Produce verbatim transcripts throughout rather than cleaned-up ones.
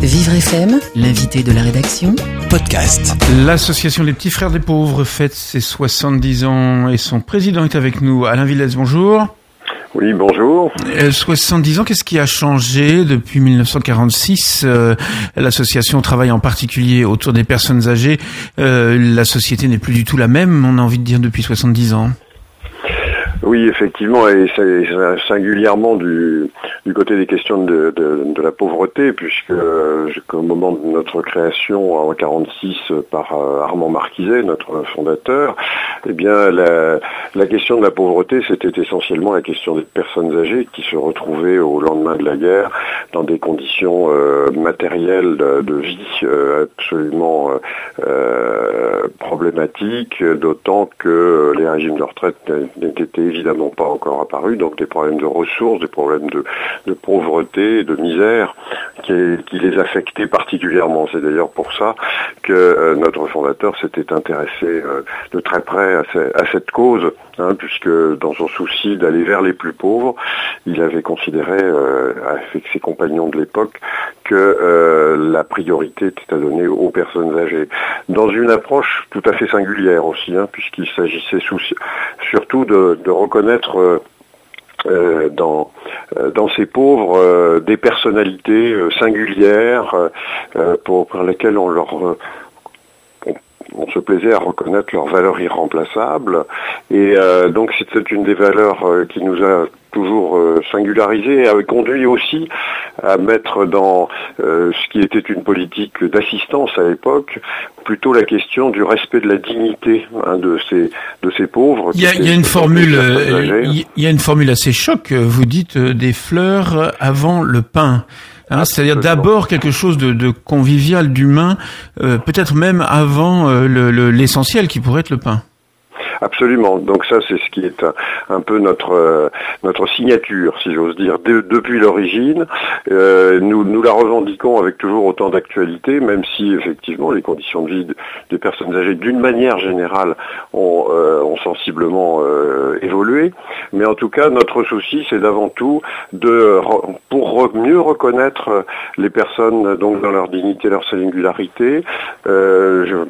Vivre F M, l'invité de la rédaction, podcast. L'association des petits frères des pauvres fête ses soixante-dix ans et son président est avec nous. Alain Villez, bonjour. Oui, bonjour. Euh, soixante-dix ans, qu'est-ce qui a changé depuis mille neuf cent quarante-six? euh, L'association travaille en particulier autour des personnes âgées. Euh, la société n'est plus du tout la même, on a envie de dire, depuis soixante-dix ans. Oui, effectivement, et c'est singulièrement du, du côté des questions de, de, de la pauvreté, puisque euh, au moment de notre création en quarante-six par euh, Armand Marquiset, notre fondateur, eh bien la, la question de la pauvreté, c'était essentiellement la question des personnes âgées qui se retrouvaient au lendemain de la guerre dans des conditions euh, matérielles de, de vie euh, absolument euh, problématiques, d'autant que les régimes de retraite n'étaient évidemment pas encore apparus, donc des problèmes de ressources, des problèmes de, de pauvreté, de misère qui, qui les affectaient particulièrement. C'est d'ailleurs pour ça que euh, notre fondateur s'était intéressé euh, de très près à, ce, à cette cause, hein, puisque dans son souci d'aller vers les plus pauvres, il avait considéré, euh, avec ses compagnons de l'époque, que euh, la priorité était à donner aux personnes âgées. Dans une approche tout à fait singulière aussi, hein, puisqu'il s'agissait sous, surtout de, de reconnaître euh, euh, dans, euh, dans ces pauvres euh, des personnalités euh, singulières euh, pour, pour lesquelles on leur... Euh, on se plaisait à reconnaître leurs valeurs irremplaçables. Et euh, donc c'était une des valeurs euh, qui nous a toujours euh, singularisé et avait conduit aussi à mettre dans euh, ce qui était une politique d'assistance à l'époque, plutôt la question du respect de la dignité hein, de ces de ces pauvres. Il y a, il y a une formule, euh, il y a une formule assez choc. Vous dites euh, des fleurs avant le pain. Hein, c'est-à-dire d'abord quelque chose de, de convivial, d'humain, euh, peut-être même avant euh, le, le, l'essentiel qui pourrait être le pain. Absolument. Donc ça, c'est ce qui est un, un peu notre euh, notre signature, si j'ose dire, de, depuis l'origine. Euh, nous nous la revendiquons avec toujours autant d'actualité, même si effectivement les conditions de vie de, des personnes âgées, d'une manière générale, ont, euh, ont sensiblement euh, évolué. Mais en tout cas, notre souci, c'est d'avant tout de pour mieux reconnaître les personnes donc dans leur dignité, leur singularité. Euh, je,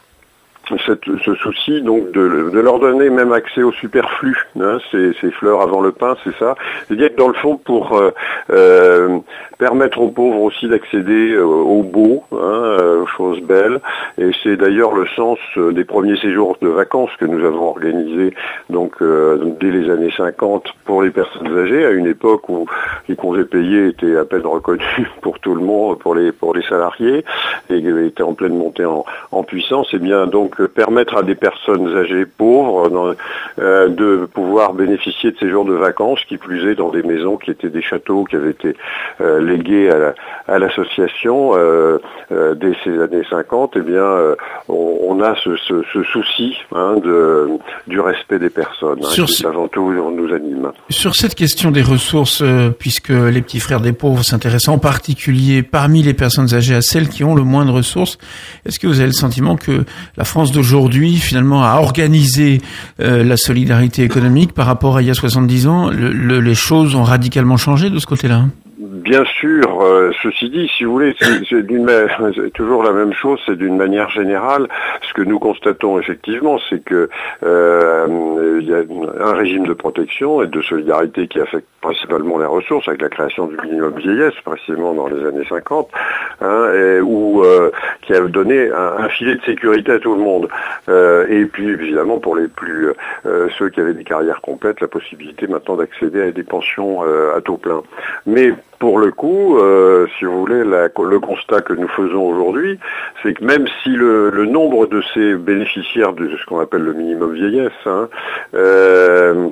Cette, ce souci donc de, de leur donner même accès au superflu, hein, ces, ces fleurs avant le pain, c'est ça. C'est-à-dire que dans le fond, pour euh, euh, permettre aux pauvres aussi d'accéder euh, au beau, hein, euh, aux choses belles. Et c'est d'ailleurs le sens euh, des premiers séjours de vacances que nous avons organisés donc euh, dès les années cinquante pour les personnes âgées, à une époque où les congés payés étaient à peine reconnus pour tout le monde, pour les pour les salariés, et étaient en pleine montée en, en puissance. Et bien donc permettre à des personnes âgées pauvres dans, euh, de pouvoir bénéficier de ces jours de vacances, qui plus est dans des maisons qui étaient des châteaux qui avaient été euh, légués à, la, à l'association euh, euh, dès ces années cinquante. Eh bien, euh, on, on a ce, ce, ce souci hein, de, du respect des personnes, hein, qui ce... avant tout nous anime. Sur cette question des ressources, euh, puisque les petits frères des pauvres s'intéressent en particulier parmi les personnes âgées à celles qui ont le moins de ressources, est-ce que vous avez le sentiment que la France d'aujourd'hui, finalement, a organisé euh, la solidarité économique par rapport à il y a soixante-dix ans? le, le, Les choses ont radicalement changé de ce côté-là? Bien sûr, euh, ceci dit, si vous voulez, c'est, c'est, d'une, c'est toujours la même chose, c'est d'une manière générale. Ce que nous constatons effectivement, c'est que euh, il y a un régime de protection et de solidarité qui affecte principalement les ressources, avec la création du minimum vieillesse, précisément dans les années cinquante, hein, et, où, euh, qui a donné un, un filet de sécurité à tout le monde. Euh, et puis, évidemment, pour les plus euh, ceux qui avaient des carrières complètes, la possibilité maintenant d'accéder à des pensions euh, à taux plein. Mais pour le coup, euh, si vous voulez, la, le constat que nous faisons aujourd'hui, c'est que même si le, le nombre de ces bénéficiaires de ce qu'on appelle le minimum vieillesse, hein, euh,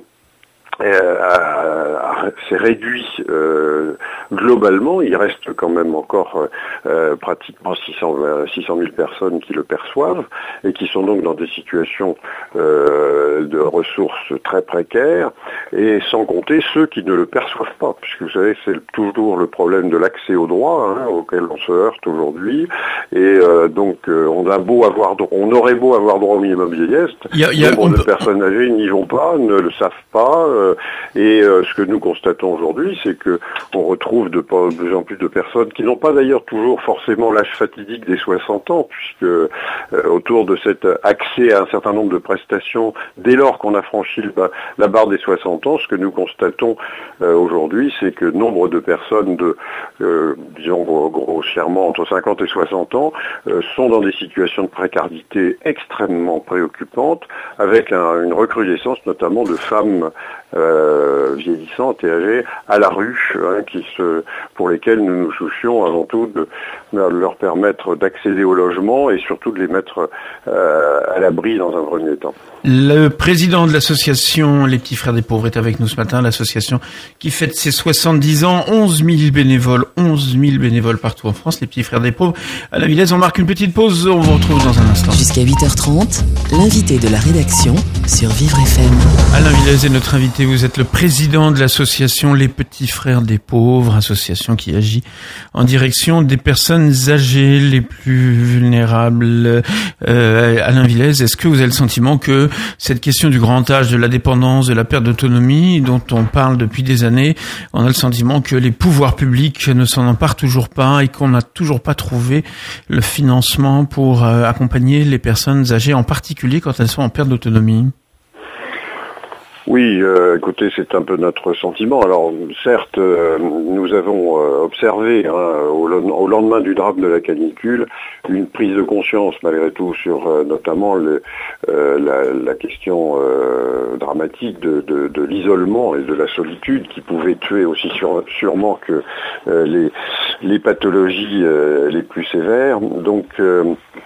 Euh, c'est réduit euh, globalement, il reste quand même encore euh, pratiquement six cent mille personnes qui le perçoivent et qui sont donc dans des situations euh, de ressources très précaires, et sans compter ceux qui ne le perçoivent pas, puisque vous savez c'est toujours le problème de l'accès aux droits hein, auquel on se heurte aujourd'hui, et euh, donc euh, on a beau avoir, on aurait beau avoir droit au minimum vieillesse, il y a, il y a, nombre de peut... personnes âgées n'y vont pas, ne le savent pas. Euh, Euh, et euh, ce que nous constatons aujourd'hui, c'est que on retrouve de, de plus en plus de personnes qui n'ont pas d'ailleurs toujours forcément l'âge fatidique des soixante ans, puisque euh, autour de cet accès à un certain nombre de prestations, dès lors qu'on a franchi le, la barre des soixante ans, ce que nous constatons euh, aujourd'hui, c'est que nombre de personnes de, euh, disons grossièrement, entre cinquante et soixante ans, euh, sont dans des situations de précarité extrêmement préoccupantes, avec un, une recrudescence notamment de femmes euh, vieillissantes et âgées à la rue, hein, qui se, pour lesquelles nous nous soucions avant tout de, de leur permettre d'accéder au logement et surtout de les mettre euh, à l'abri dans un premier temps. Le président de l'association Les Petits Frères des Pauvres est avec nous ce matin, l'association qui fête ses soixante-dix ans, onze mille bénévoles, onze mille bénévoles partout en France, Les Petits Frères des Pauvres. Alain Villez, on marque une petite pause, on vous retrouve dans un instant. Jusqu'à huit heures trente, l'invité de la rédaction sur Vivre F M. Alain Villez est notre invité, vous êtes le président de l'association Les Petits Frères des Pauvres, association qui agit en direction des personnes âgées les plus vulnérables. Euh, Alain Villez, est-ce que vous avez le sentiment que cette question du grand âge, de la dépendance, de la perte d'autonomie dont on parle depuis des années, on a le sentiment que les pouvoirs publics ne s'en emparent toujours pas et qu'on n'a toujours pas trouvé le financement pour euh, accompagner les personnes âgées, en particulier quand elles sont en perte d'autonomie? Oui, euh, écoutez, c'est un peu notre sentiment. Alors, certes, euh, nous avons euh, observé, hein, au, au lendemain du drame de la canicule, une prise de conscience, malgré tout, sur euh, notamment le, euh, la, la question euh, dramatique de, de, de l'isolement et de la solitude, qui pouvait tuer aussi sur, sûrement que euh, les, les pathologies euh, les plus sévères. Donc, euh,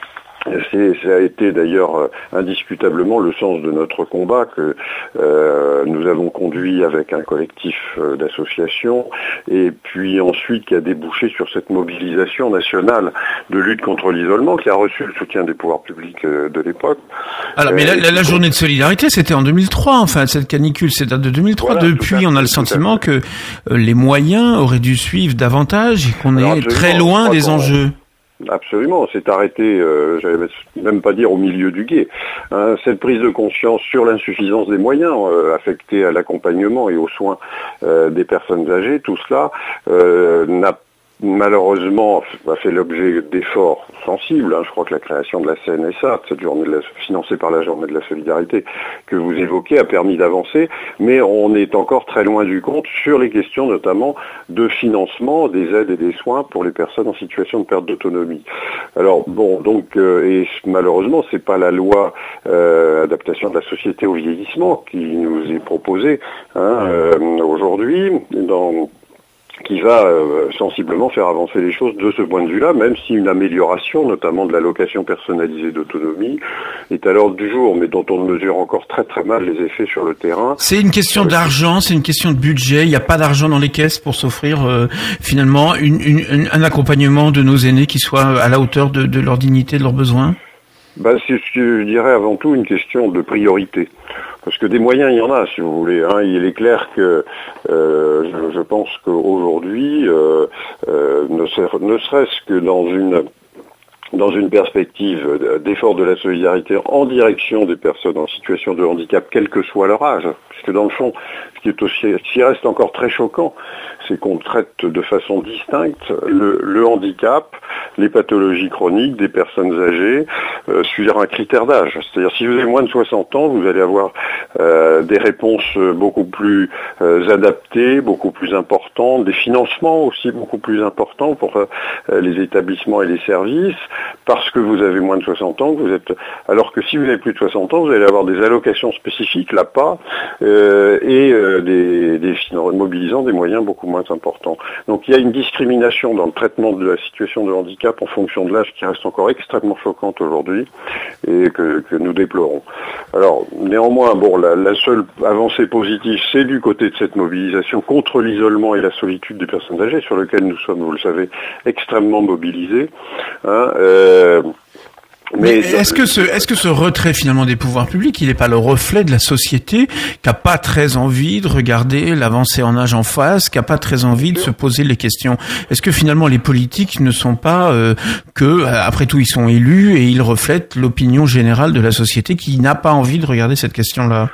C'est, ça a été d'ailleurs euh, indiscutablement le sens de notre combat que euh, nous avons conduit avec un collectif euh, d'associations, et puis ensuite qui a débouché sur cette mobilisation nationale de lutte contre l'isolement qui a reçu le soutien des pouvoirs publics euh, de l'époque. Alors, mais euh, la, la, la journée de solidarité, c'était en deux mille trois, enfin, cette canicule, c'est date de deux mille trois. Voilà, depuis, on a le sentiment que euh, les moyens auraient dû suivre davantage et qu'on Alors, est très loin des enjeux. Absolument, c'est arrêté, euh, j'allais même pas dire au milieu du gué. Hein, cette prise de conscience sur l'insuffisance des moyens euh, affectés à l'accompagnement et aux soins euh, des personnes âgées, tout cela euh, n'a malheureusement a fait l'objet d'efforts sensibles. Hein. Je crois que la création de la C N S A, cette journée de la, financée par la Journée de la Solidarité que vous évoquez, a permis d'avancer, mais on est encore très loin du compte sur les questions notamment de financement des aides et des soins pour les personnes en situation de perte d'autonomie. Alors bon, donc euh, et malheureusement c'est pas la loi euh, adaptation de la société au vieillissement qui nous est proposée hein, euh, aujourd'hui dans qui va euh, sensiblement faire avancer les choses de ce point de vue-là, même si une amélioration, notamment de l'allocation personnalisée d'autonomie, est à l'ordre du jour, mais dont on mesure encore très très mal les effets sur le terrain. C'est une question euh, d'argent, c'est une question de budget, il n'y a pas d'argent dans les caisses pour s'offrir euh, finalement une, une, une, un accompagnement de nos aînés qui soit à la hauteur de, de leur dignité, de leurs besoins. Bah, c'est ce que je dirais avant tout une question de priorité. Parce que des moyens, il y en a, si vous voulez. Hein. Il est clair que euh, je, je pense qu'aujourd'hui, euh, euh, ne, ser- ne serait-ce que dans une dans une perspective d'effort de la solidarité en direction des personnes en situation de handicap, quel que soit leur âge, puisque dans le fond, ce qui est aussi, ce qui reste encore très choquant, c'est qu'on traite de façon distincte le, le handicap, les pathologies chroniques des personnes âgées euh, sur un critère d'âge. C'est-à-dire si vous avez moins de soixante ans, vous allez avoir euh, des réponses beaucoup plus euh, adaptées, beaucoup plus importantes, des financements aussi beaucoup plus importants pour euh, les établissements et les services, parce que vous avez moins de soixante ans, vous êtes, alors que si vous avez plus de soixante ans, vous allez avoir des allocations spécifiques, l'A P A, euh, et euh, des, des mobilisant des moyens beaucoup moins importants. Donc il y a une discrimination dans le traitement de la situation de handicap en fonction de l'âge qui reste encore extrêmement choquante aujourd'hui et que, que nous déplorons. Alors néanmoins, bon, la, la seule avancée positive, c'est du côté de cette mobilisation contre l'isolement et la solitude des personnes âgées, sur lequel nous sommes, vous le savez, extrêmement mobilisés. Hein, euh, Mais, Mais est-ce que ce est-ce que ce retrait finalement des pouvoirs publics, il n'est pas le reflet de la société qui a pas très envie de regarder l'avancée en âge en face, qui a pas très envie de se poser les questions? Est-ce que finalement les politiques ne sont pas euh, que après tout ils sont élus et ils reflètent l'opinion générale de la société qui n'a pas envie de regarder cette question-là?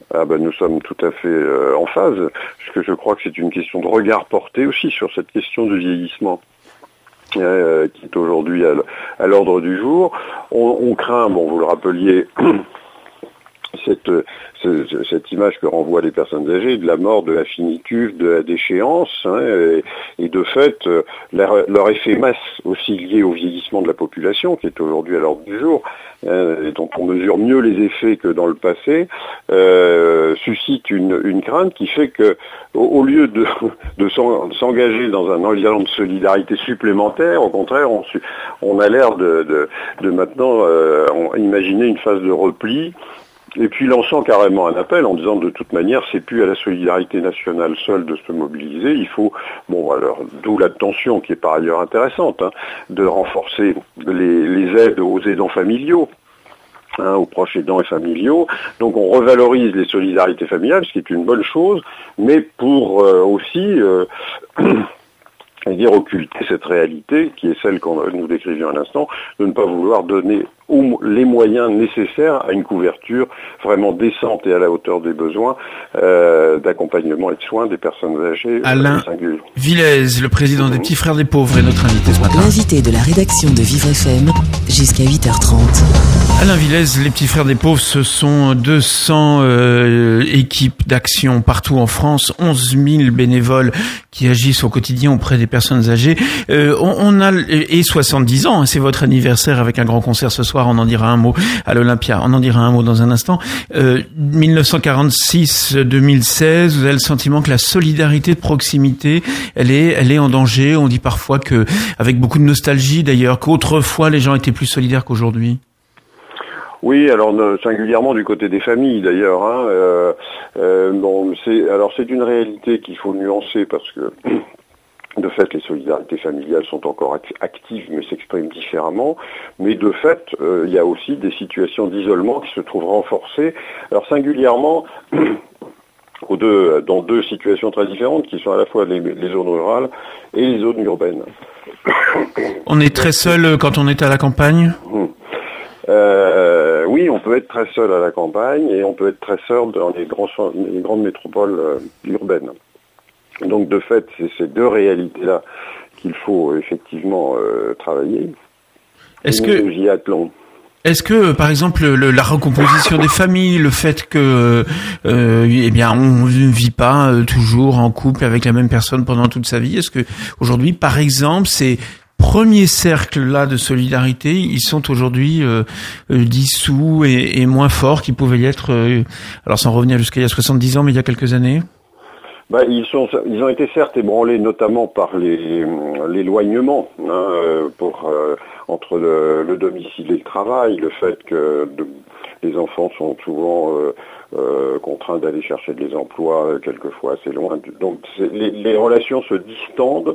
Ah ben nous sommes tout à fait euh, en phase, puisque je crois que c'est une question de regard porté aussi sur cette question du vieillissement. Euh, qui est aujourd'hui à, à l'ordre du jour. On, on craint, bon, vous le rappeliez, cette, cette, cette image que renvoient les personnes âgées de la mort, de la finitude, de la déchéance, hein, et, et de fait, leur, leur effet masse aussi lié au vieillissement de la population, qui est aujourd'hui à l'ordre du jour, hein, et dont on mesure mieux les effets que dans le passé, euh, suscite une, une crainte qui fait que, au, au lieu de, de s'engager dans un environnement de solidarité supplémentaire, au contraire, on, on a l'air de, de, de maintenant euh, imaginer une phase de repli. Et puis lançant carrément un appel en disant de toute manière c'est plus à la solidarité nationale seule de se mobiliser, il faut, bon alors d'où la tension qui est par ailleurs intéressante, hein, de renforcer les, les aides aux aidants familiaux, hein, aux proches aidants et familiaux. Donc on revalorise les solidarités familiales, ce qui est une bonne chose, mais pour euh, aussi euh, et dire occulter cette réalité qui est celle qu'on nous décrivions à l'instant, de ne pas vouloir donner les moyens nécessaires à une couverture vraiment décente et à la hauteur des besoins euh, d'accompagnement et de soins des personnes âgées. Alain euh, Villez, le président mmh. des Petits Frères des Pauvres, est notre invité ce matin. L'invité de la rédaction de Vivre F M jusqu'à huit heures trente. Alain Villez, les Petits Frères des Pauvres, ce sont deux cents euh, équipes d'action partout en France, onze mille bénévoles qui agissent au quotidien auprès des personnes âgées. Euh, on, on a et soixante-dix ans, hein, c'est votre anniversaire avec un grand concert ce soir. On en dira un mot à l'Olympia. On en dira un mot dans un instant. Euh, mille neuf cent quarante-six à deux mille seize, vous avez le sentiment que la solidarité de proximité, elle est, elle est en danger. On dit parfois que, avec beaucoup de nostalgie d'ailleurs, qu'autrefois les gens étaient plus solidaires qu'aujourd'hui. Oui, alors singulièrement du côté des familles d'ailleurs. Hein, euh, euh, bon, c'est alors c'est une réalité qu'il faut nuancer parce que. De fait, les solidarités familiales sont encore actives, mais s'expriment différemment. Mais de fait, euh, il y a aussi des situations d'isolement qui se trouvent renforcées. Alors singulièrement, aux deux, dans deux situations très différentes, qui sont à la fois les, les zones rurales et les zones urbaines. On est très seul quand on est à la campagne ? Hum. Euh, oui, on peut être très seul à la campagne et on peut être très seul dans les, grands, les grandes métropoles euh, urbaines. Donc de fait, c'est ces deux réalités-là qu'il faut effectivement euh, travailler. Est-ce et que nous y attelons. Est-ce que, par exemple, le, la recomposition des familles, le fait que, euh, eh bien, on ne vit pas euh, toujours en couple avec la même personne pendant toute sa vie, est-ce que aujourd'hui, par exemple, ces premiers cercles-là de solidarité, ils sont aujourd'hui euh, euh, dissous et, et moins forts qu'ils pouvaient y être, euh, alors sans revenir jusqu'à il y a soixante-dix ans, mais il y a quelques années? Bah, ils sont, ils ont été certes ébranlés notamment par les, l'éloignement hein, pour euh, entre le, le domicile et le travail, le fait que de, les enfants sont souvent euh, euh, contraints d'aller chercher des emplois quelquefois assez loin. Donc c'est, les, les relations se distendent,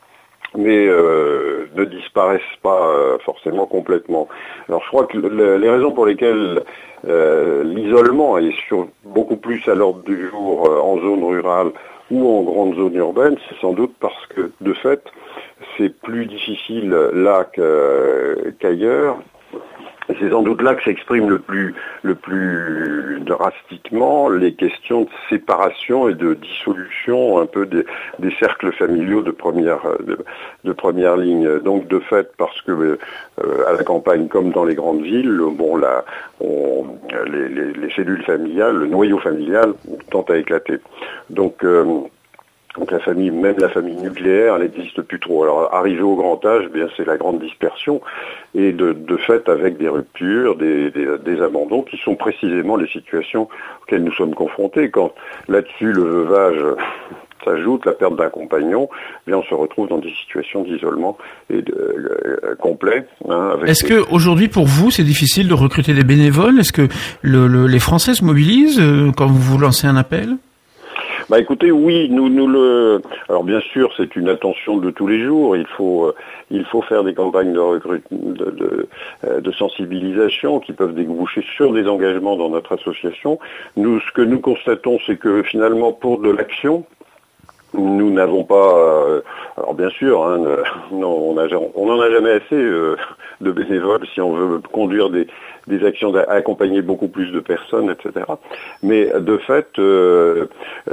mais euh, ne disparaissent pas euh, forcément complètement. Alors je crois que le, les raisons pour lesquelles euh, l'isolement est sur beaucoup plus à l'ordre du jour euh, en zone rurale ou en grande zone urbaine, c'est sans doute parce que de fait c'est plus difficile là qu'ailleurs. C'est sans doute là que s'expriment le plus, le plus drastiquement les questions de séparation et de dissolution un peu des, des cercles familiaux de première, de, de première ligne. Donc de fait, parce que euh, à la campagne comme dans les grandes villes, bon là, on, les, les, les cellules familiales, le noyau familial tend à éclater. Donc euh, Donc la famille, même la famille nucléaire, elle n'existe plus trop. Alors arrivé au grand âge, eh bien c'est la grande dispersion et de, de fait avec des ruptures, des, des, des abandons qui sont précisément les situations auxquelles nous sommes confrontés. Quand là-dessus le veuvage s'ajoute, la perte d'un compagnon, eh bien on se retrouve dans des situations d'isolement et de, euh, complet. Hein, avec Est-ce des... que aujourd'hui pour vous c'est difficile de recruter des bénévoles? Est-ce que le, le, les Français se mobilisent euh, quand vous vous lancez un appel? Bah écoutez, oui, nous nous le. Alors bien sûr, c'est une attention de tous les jours. Il faut euh, il faut faire des campagnes de recrutement, de, de, euh, de sensibilisation qui peuvent déboucher sur des engagements dans notre association. Nous, ce que nous constatons, c'est que finalement, pour de l'action, nous n'avons pas, euh, alors bien sûr, hein, non, on n'en a jamais assez euh, de bénévoles si on veut conduire des, des actions, accompagner beaucoup plus de personnes, et cetera. Mais de fait, euh,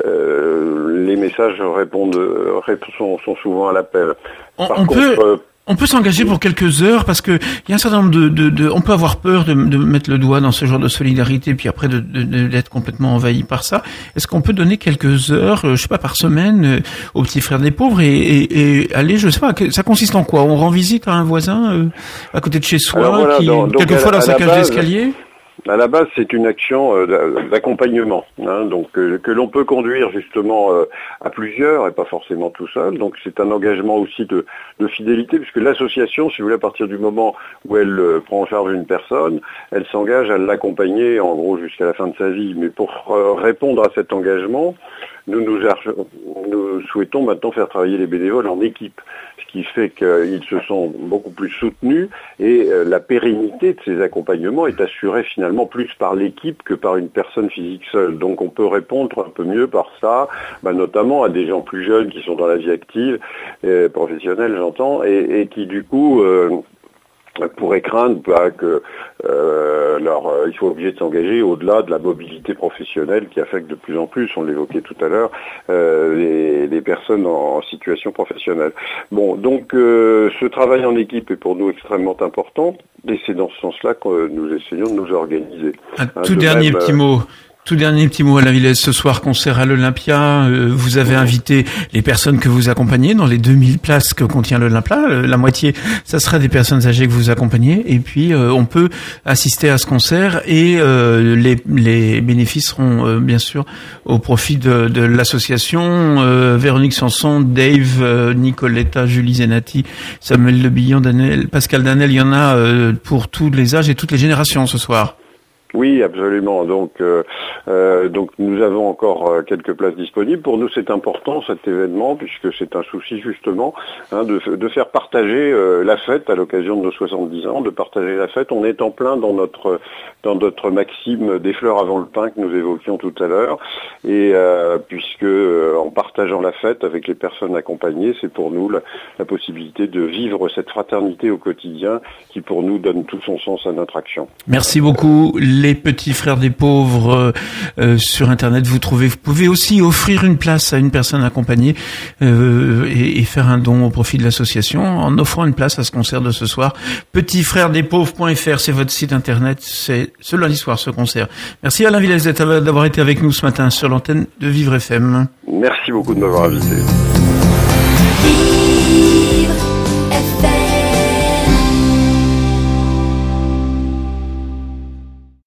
euh, les messages répondent, sont, sont souvent à l'appel. On, Par on contre, peut... euh, On peut s'engager pour quelques heures parce que il y a un certain nombre de, de, de on peut avoir peur de, de mettre le doigt dans ce genre de solidarité puis après de, de, de d'être complètement envahi par ça. Est-ce qu'on peut donner quelques heures, je sais pas, par semaine aux petits frères des pauvres et, et, et aller, je sais pas, ça consiste en quoi? On rend visite à un voisin euh, à côté de chez soi, voilà, qui donc, quelquefois dans sa cage base, d'escalier. À la base, c'est une action euh, d'accompagnement, hein, donc euh, que l'on peut conduire justement euh, à plusieurs et pas forcément tout seul. Donc c'est un engagement aussi de, de fidélité, puisque l'association, si vous voulez, à partir du moment où elle euh, prend en charge une personne, elle s'engage à l'accompagner en gros jusqu'à la fin de sa vie. Mais pour euh, répondre à cet engagement, nous, nous, nous souhaitons maintenant faire travailler les bénévoles en équipe, ce qui fait qu'ils se sont beaucoup plus soutenus et euh, la pérennité de ces accompagnements est assurée finalement plus par l'équipe que par une personne physique seule. Donc on peut répondre un peu mieux par ça, bah, notamment à des gens plus jeunes qui sont dans la vie active, euh, professionnelle j'entends, et, et qui du coup... Euh, pourrait craindre bah, que euh, alors, euh, il faut obligé de s'engager au-delà de la mobilité professionnelle qui affecte de plus en plus, on l'évoquait tout à l'heure, euh, les, les personnes en, en situation professionnelle. Bon, donc euh, ce travail en équipe est pour nous extrêmement important et c'est dans ce sens-là que nous essayons de nous organiser. Un hein, tout de dernier même, petit mot. Tout dernier petit mot, Alain Villez. Ce soir, concert à l'Olympia. Euh, vous avez invité les personnes que vous accompagnez dans les deux mille places que contient l'Olympia. La moitié, ça sera des personnes âgées que vous accompagnez. Et puis, euh, on peut assister à ce concert et euh, les, les bénéfices seront euh, bien sûr au profit de, de l'association. Euh, Véronique Sanson, Dave, euh, Nicoletta, Julie Zenati, Samuel Le Billon, Daniel, Pascal Danel. Il y en a euh, pour tous les âges et toutes les générations ce soir. Oui, absolument. Donc, euh, euh, donc nous avons encore euh, quelques places disponibles. Pour nous, c'est important cet événement puisque c'est un souci justement hein, de, de faire partager euh, la fête à l'occasion de nos soixante-dix ans, de partager la fête. On est en plein dans notre dans notre maxime des fleurs avant le pain que nous évoquions tout à l'heure, et euh, puisque euh, en partageant la fête avec les personnes accompagnées, c'est pour nous la, la possibilité de vivre cette fraternité au quotidien qui pour nous donne tout son sens à notre action. Merci beaucoup. Les petits frères des pauvres euh, sur internet, vous trouvez, vous pouvez aussi offrir une place à une personne accompagnée euh, et, et faire un don au profit de l'association en offrant une place à ce concert de ce soir. petits frères des pauvres point f r, c'est votre site internet, c'est ce lundi soir ce concert. Merci Alain Villez d'avoir été avec nous ce matin sur l'antenne de Vivre F M. Merci beaucoup de m'avoir invité.